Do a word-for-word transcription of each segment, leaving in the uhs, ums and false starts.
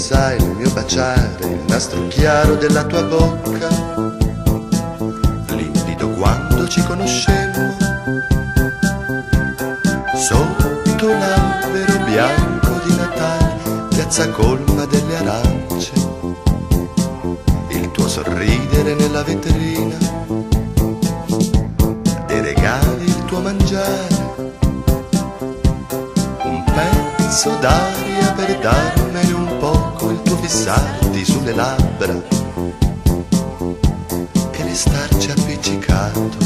sai il mio baciare, il nastro chiaro della tua bocca, limpido quando ci conoscemmo, sotto l'albero bianco di Natale, piazza colma delle arance, il tuo sorridere nella vetrina, dei regali, il tuo mangiare, un pezzo d'aria per darmene un poco, il tuo fissarti sulle labbra e restarci appiccicato.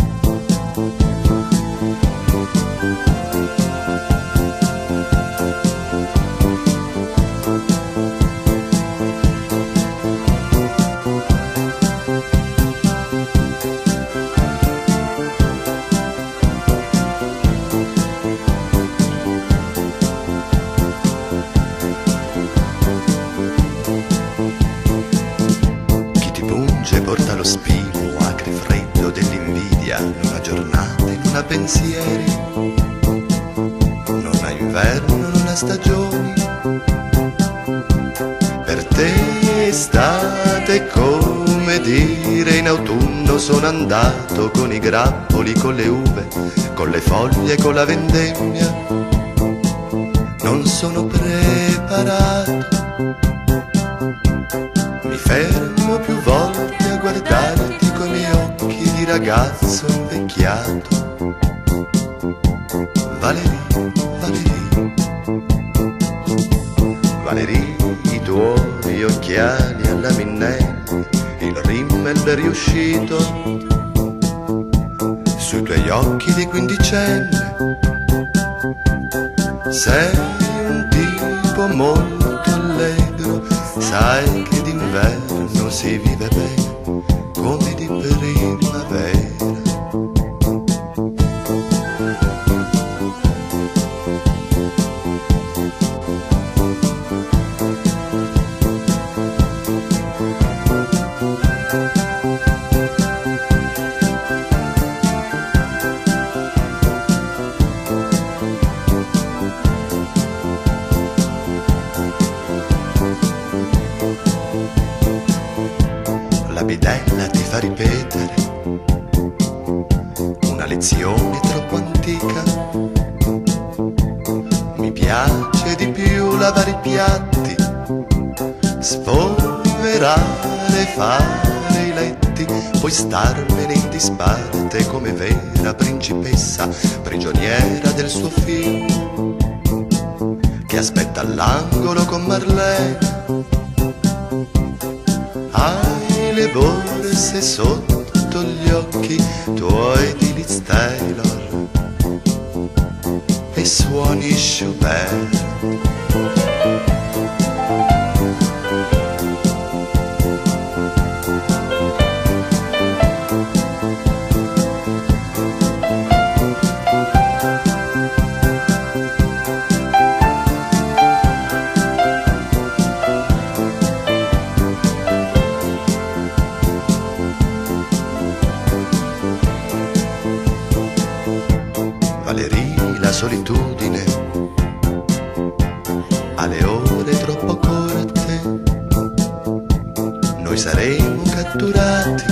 Porta lo spimo acre freddo dell'invidia, in una giornata, in una pensieri, non ha inverno, non ha stagioni, per te estate, come dire in autunno sono andato con i grappoli, con le uve, con le foglie, con la vendemmia, non sono preparato, mi fermo più volte a guardarti coi miei occhi di ragazzo invecchiato. Valerie, Valerie, Valerie, i tuoi occhiali alla Minnelli, il rimmel ben riuscito sui tuoi occhi di quindicenne, sei un tipo molto allegro, sai che d'inverno si vive bene come di primavera. La bidella ti fa ripetere una lezione troppo antica, mi piace di più lavare i piatti, spolverare, fare i letti, poi starmene in disparte come vera principessa, prigioniera del suo film, che aspetta all'angolo con Marlene. Hai le borse sotto gli occhi tuoi di Liz Taylor e suoni Schubert. Valerie, la solitudine ha le ore troppo corte, noi saremo catturati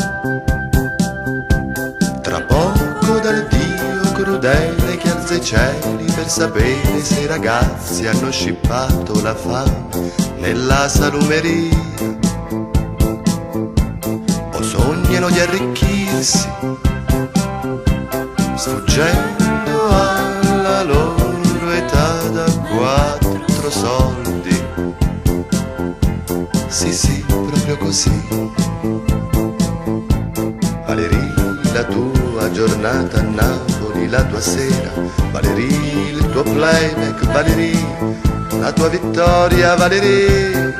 tra poco dal Dio crudele che alza i cieli per sapere se i ragazzi hanno scippato la fame nella salumeria o sognano di arricchirsi sfuggendo alla loro età da quattro soldi. Sì, sì, proprio così. Valerie, la tua giornata a Napoli, la tua sera, Valerie, il tuo playback, Valerie, la tua vittoria, Valerie.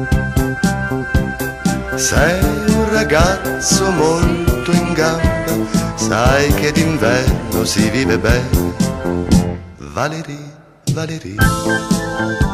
Sei un ragazzo molto in gamba, sai che d'inverno si vive bene, Valerie, Valerie.